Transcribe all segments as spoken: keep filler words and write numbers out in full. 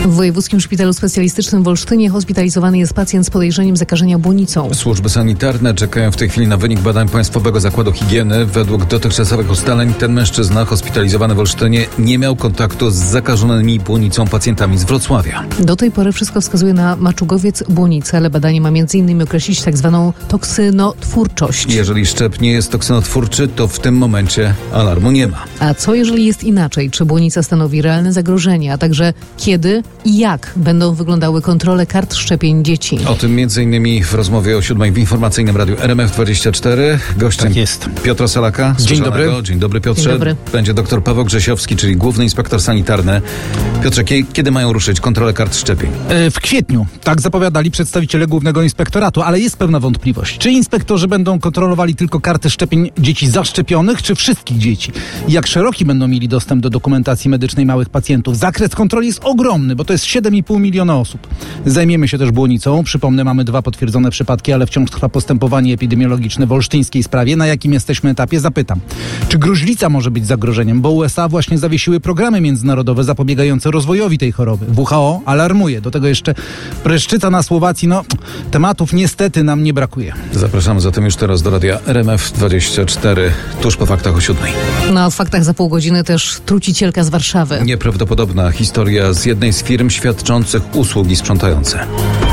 W Wojewódzkim Szpitalu Specjalistycznym w Olsztynie hospitalizowany jest pacjent z podejrzeniem zakażenia błonicą. Służby sanitarne czekają w tej chwili na wynik badań Państwowego Zakładu Higieny. Według dotychczasowych ustaleń ten mężczyzna hospitalizowany w Olsztynie nie miał kontaktu z zakażonymi błonicą pacjentami z Wrocławia. Do tej pory wszystko wskazuje na maczugowiec-błonicę, ale badanie ma między innymi określić tak zwaną toksynotwórczość. Jeżeli szczep nie jest toksynotwórczy, to w tym momencie alarmu nie ma. A co jeżeli jest inaczej? Czy błonica stanowi realne zagrożenie, a także kiedy i jak będą wyglądały kontrole kart szczepień dzieci? O tym między innymi w rozmowie o siódmej w informacyjnym radiu R M F dwadzieścia cztery. Gościem tak jest. Piotra Salaka. Dzień dobry. Dzień dobry, Piotrze. Dzień dobry. Będzie doktor Paweł Grzesiowski, czyli główny inspektor sanitarny. Piotrze, kiedy mają ruszyć kontrole kart szczepień? W kwietniu. Tak zapowiadali przedstawiciele Głównego Inspektoratu, ale jest pewna wątpliwość. Czy inspektorzy będą kontrolowali tylko karty szczepień dzieci zaszczepionych, czy wszystkich dzieci? I jak szeroki będą mieli dostęp do dokumentacji medycznej małych pacjentów? Zakres kontroli jest ogromny, bo to jest siedem i pół miliona osób. Zajmiemy się też błonicą. Przypomnę, mamy dwa potwierdzone przypadki, ale wciąż trwa postępowanie epidemiologiczne w olsztyńskiej sprawie. Na jakim jesteśmy etapie? Zapytam. Czy gruźlica może być zagrożeniem? Bo U S A właśnie zawiesiły programy międzynarodowe zapobiegające rozwojowi tej choroby. W H O alarmuje. Do tego jeszcze pryszczyca na Słowacji. No, tematów niestety nam nie brakuje. Zapraszamy zatem już teraz do radia R M F dwadzieścia cztery, tuż po faktach o siódmej. No, w faktach za pół godziny też trucicielka z Warszawy. Nieprawdopodobna historia z jednej z firm świadczących usługi sprzątające.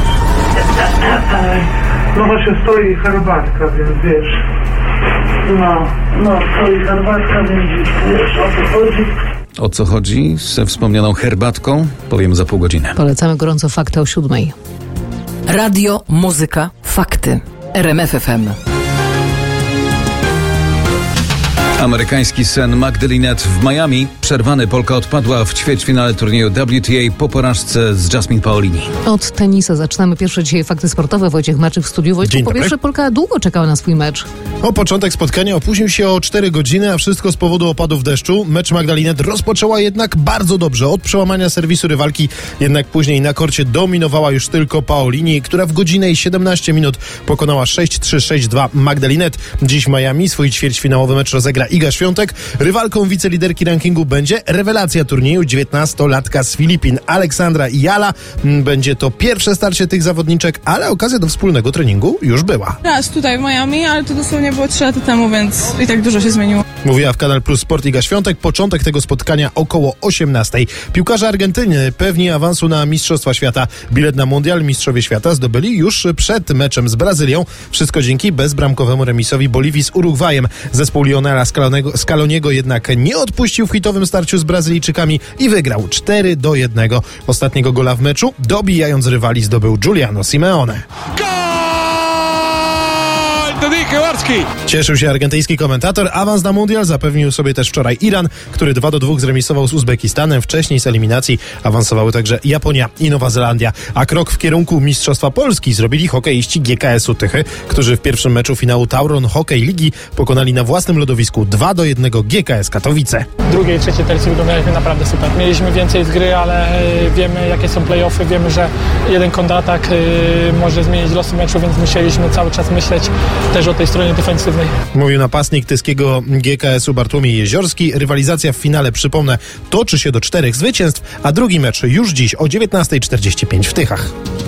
No właśnie stoi herbatka, więc wiesz. No, no stoi herbatka, więc wiesz, o co chodzi. O co chodzi ze wspomnianą herbatką? Powiem za pół godziny. Polecamy gorąco fakty o siódmej. Radio, muzyka, fakty. R M F F M. Amerykański sen Magdy Linette w Miami. Przerwany. Polka odpadła w ćwierćfinale turnieju W T A po porażce z Jasmine Paolini. Od tenisa zaczynamy pierwsze dzisiaj fakty sportowe. Wojciech Maczyk w studiu. Wojciech, po pierwsze, Polka długo czekała na swój mecz. O początek spotkania opóźnił się o cztery godziny, a wszystko z powodu opadów deszczu. Mecz Magda Linette rozpoczęła jednak bardzo dobrze. Od przełamania serwisu rywalki, jednak później na korcie dominowała już tylko Paolini, która w godzinę i siedemnaście minut pokonała sześć trzy sześć dwa Magda Linette. Dziś w Miami swój ćwierćfinałowy mecz rozegra Iga Świątek. Rywalką wiceliderki rankingu będzie rewelacja turnieju, dziewiętnastolatka z Filipin, Aleksandra Jala. Będzie to pierwsze starcie tych zawodniczek, ale okazja do wspólnego treningu już była. Raz tutaj w Miami, ale to dosłownie było trzy lata temu, więc i tak dużo się zmieniło. Mówiła w Kanal Plus Sport Iga Świątek. Początek tego spotkania około osiemnastej. Piłkarze Argentyny pewni awansu na Mistrzostwa Świata. Bilet na Mundial mistrzowie świata zdobyli już przed meczem z Brazylią. Wszystko dzięki bezbramkowemu remisowi Boliwii z Urugwajem. Zespół Lionela Scaloniego jednak nie odpuścił w hitowym starciu z Brazylijczykami i wygrał cztery do jednego. Ostatniego gola w meczu, dobijając rywali, zdobył Giuliano Simeone. Cieszył się argentyński komentator. Awans na mundial zapewnił sobie też wczoraj Iran, który dwa do dwóch zremisował z Uzbekistanem. Wcześniej z eliminacji awansowały także Japonia i Nowa Zelandia. A krok w kierunku Mistrzostwa Polski zrobili hokeiści G K S-u Tychy, którzy w pierwszym meczu finału Tauron Hokej Ligi pokonali na własnym lodowisku dwa do jednego G K S Katowice. Drugie i trzecie tercji wyglądały naprawdę super. Mieliśmy więcej z gry, ale wiemy, jakie są play-offy, wiemy, że jeden kontratak może zmienić losy meczu, więc musieliśmy cały czas myśleć też o tej stronie defensywnej. Mówił napastnik tyskiego G K S-u Bartłomiej Jeziorski. Rywalizacja w finale, przypomnę, toczy się do czterech zwycięstw, a drugi mecz już dziś o dziewiętnasta czterdzieści pięć w Tychach.